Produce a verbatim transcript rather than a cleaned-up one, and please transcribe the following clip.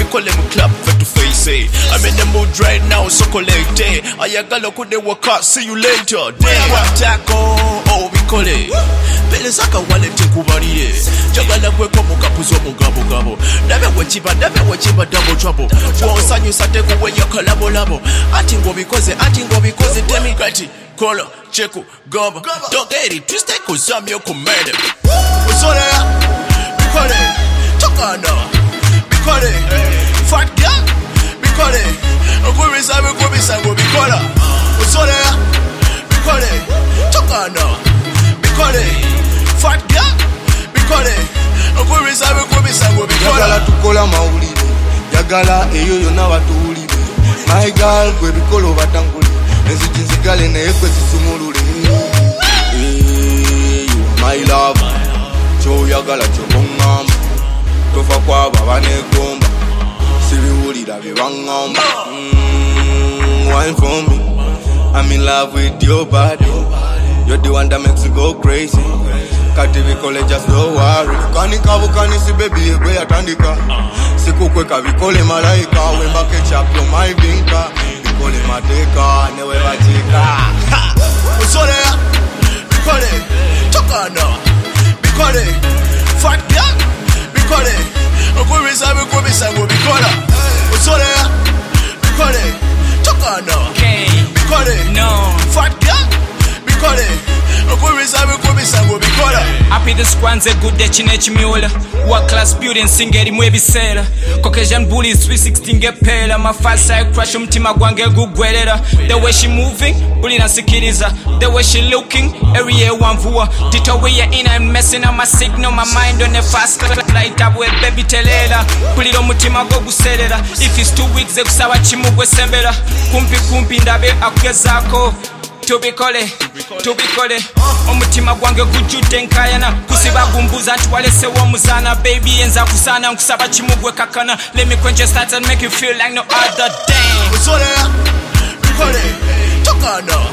tukole mu club face to face. I'm in the mood right now, so collect. Ayagala kude waka, see you later. Damn, what taco, oh we call it. Pele saka wale tekubarire. Jagala kwe komu kapuzo mu gabo gabo. Never wachiba, never wachiba double trouble. Wansanyu sateko when you collabo labo. Atingo because, atingo because, demi grati. Kola, cheku, gamba. Don't get it, twist it, cause I'm your commander. Usole, bikole, chokana, bikole, fat girl, bikole, ukuri sabi, ukuri sabi, bikola. Usole, bikole, chokana, bikole, fat girl, bikole, ukuri sabi, ukuri sabi, bikola. Yagala tukola maulide, yagala eyo yona watuulide. My girl, kwe bikolo batanguli. Nzijinzigale naye kwe zisumulule. My love, choyagala chobongamba. Tofa kwaba banegomba. Sibiwulira bebangamba. Mm, wine for me. I'm in love with your body. You're the one that makes me go crazy. Kati bikole just don't worry. Kanika bukanisi baby yegwe yatandika. Sikukweka bikole malaika. Wemba ketchup yo my vinka. Bikole mateka newe wachika. Usole, bikole, chokana, bikole, fat girl, bikole, ukuri sabi, ukuri sabi, bikola. Usole, bikole, chokana, bikole, no, fat girl, bikole, ukuri sabi, ukuri sabi, bikola. Happy the squanze good de chinech mule. World class building singeri mwebisera. Caucasian bullies three sixty ngepela. My fast side crush umtima gwange gugwelera. The way she moving, bully nasikiriza. The way she looking, area wanvua. Dito way you in and messing up my signal. My mind on the fast light up with baby telela. Puliro mutima go guselera. If it's two weeks ekusawa chimugwe sembera. Kumpi kumpi ndabe akugezako. Tubikole, tubikole omutima gwange gujudde nkayana kusiba gumbuza nti walesewo omuzana baby enza kusana nkusaba kimugwe kakana let me quench your start and make you feel like no other day. Usole, bikole, chokana,